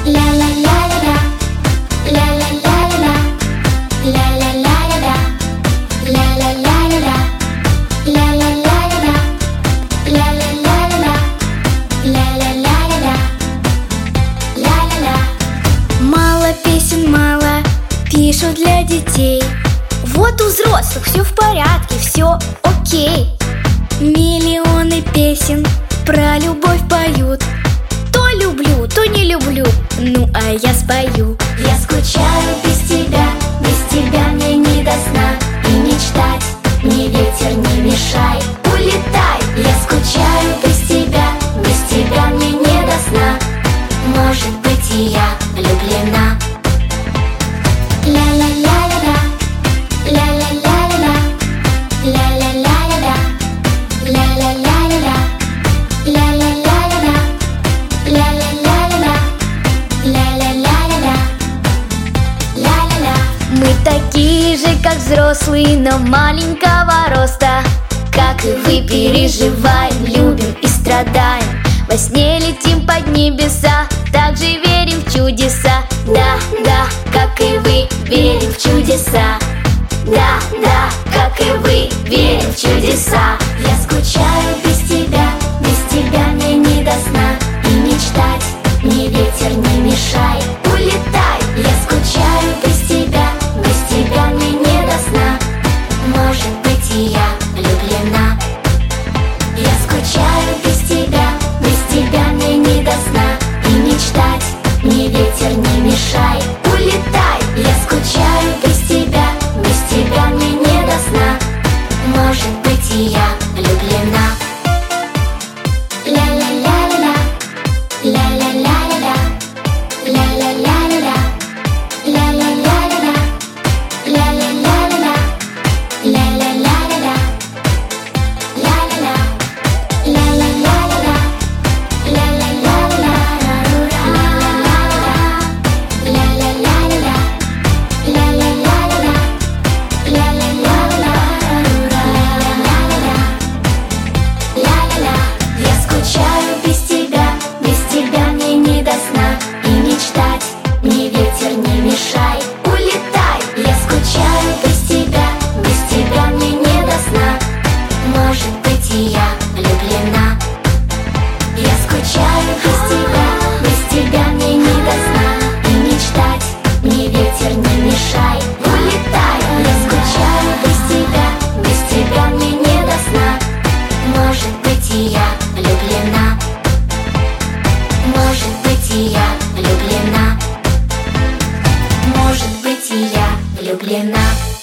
ля-ля-ля-ля-ля, ля-ля-ля-ля-ля, ля-ля-ля-ля-ля, ля-ля-ля-ля-ля, ля-ля-ля-ля-ля, ля-ля-ля-ля-ля, ля-ля-ля-ля-ля, ля-ля-ля. Мало песен, мало пишут для детей. Вот у взрослых все в порядке, все окей. Миллионы песен про любовь поют. То люблю, то не люблю, ну а я спою. Я скучаю без тебя мне не до сна. И мечтать мне ветер не мешай. Улетай, я скучаю без тебя мне не до сна. Может быть, и я влюблена. Ля-ля-ля-ля-ля, ля-ля-ля-ля-ля, ля-ля-ля-ля-ля, ля-ля-ля-ля-ля, ля-ля-ля-ля-ля, ля-ля-ля-ля-ля, ля-ля-ля-ля-ля, ля-ля-ля. Мы такие же, как взрослые, но маленького роста. Как и вы, переживаем, любим и страдаем. Во сне летим под небеса, также верим в чудеса. Да, да, как и вы, верим в чудеса. Да, да, как и вы, верим в чудеса. Я скучаю без тебя мне не до сна. И мечтать мне ветер не мешай. Улетай, я скучаю без тебя мне не до сна. Может быть, и я влюблена. Я скучаю без тебя мне не до сна. И мечтать мне ветер не мешай. Улетай, я скучаю без тебя мне не до сна. Может быть, и я влюблена. Ля-ля-ля-ля-ля, ля-ля-ля-ля-ля, ля-ля-ля-ля-ля, ля-ля-ля-ля-ля, ля-ля-ля-ля-ля, ля-ля-ля-ля-ля, ля-ля-ля, ля-ля-ля-ля-ля, ля-ля-ля-ля-ля, ля-ля-ля-ля-ля, ля-ля-ля-ля-ля, ля-ля-ля-ля-ля. Я скучаю без тебя мне не до сна. И мечтать мне ветер не мешай. Улетай, я скучаю без тебя мне не до сна. Может быть, и я влюблена. Я скучаю без тебя мне не до сна. И мечтать мне ветер не мешай. Улетай, я скучаю без тебя мне не до сна. Может быть, и я влюблена. Может быть, и я влюблена. Может быть, и я влюблена.